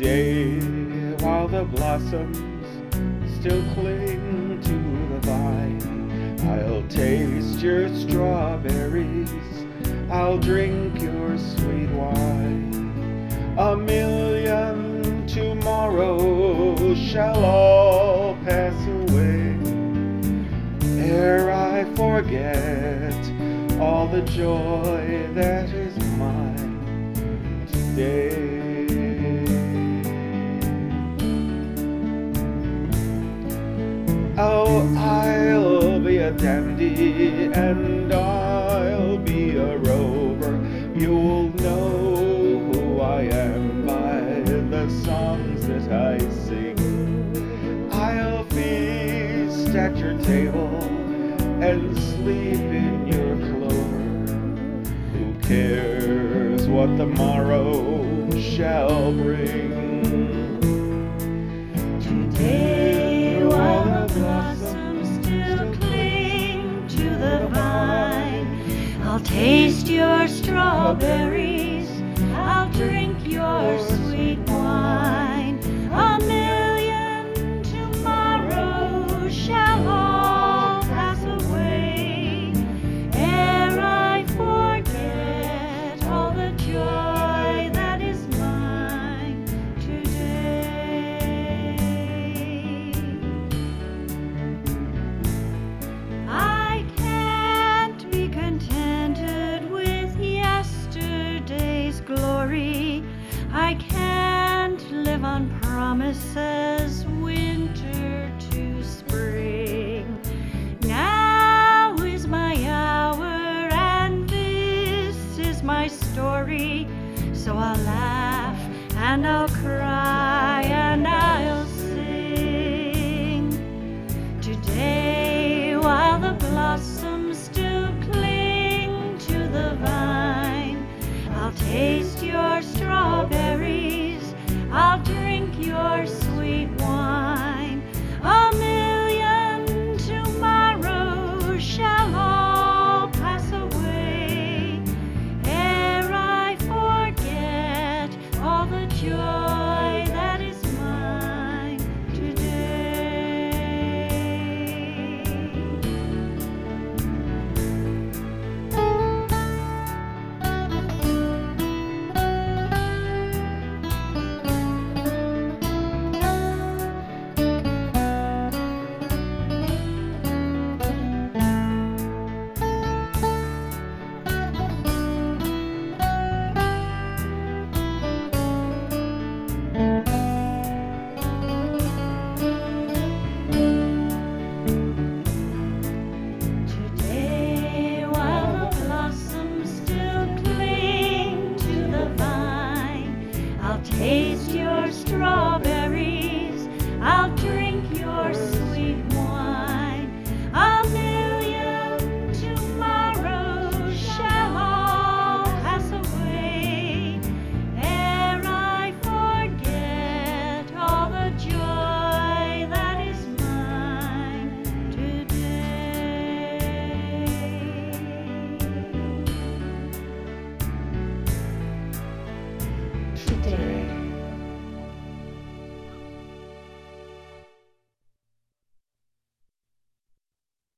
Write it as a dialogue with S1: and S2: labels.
S1: Today, while the blossoms still cling to the vine, I'll taste your strawberries, I'll drink your sweet wine. A million tomorrows shall all pass away, ere I forget all the joy that is mine today. Oh, I'll be a dandy and I'll be a rover. You'll know who I am by the songs that I sing. I'll feast at your table and sleep in your clover. Who cares what the morrow shall bring?
S2: Today, while the blossoms still cling to the vine, I'll taste your strawberries, I'll drink your sweet wine. A million tomorrows shall all pass away, ere I forget all the joy that is mine today. I can't be contented with yesterday's glory. I can't live on promises, winter to spring. Now is my hour and this is my story. So I'll laugh and I'll cry and I'll sing. Today, while the blossoms still cling to the vine, I'll taste your strawberries, I'll drink your sweet wine. A million tomorrows shall all pass away, ere I forget all the joy that is mine today. Today, while the blossoms still cling to the vine, I'll taste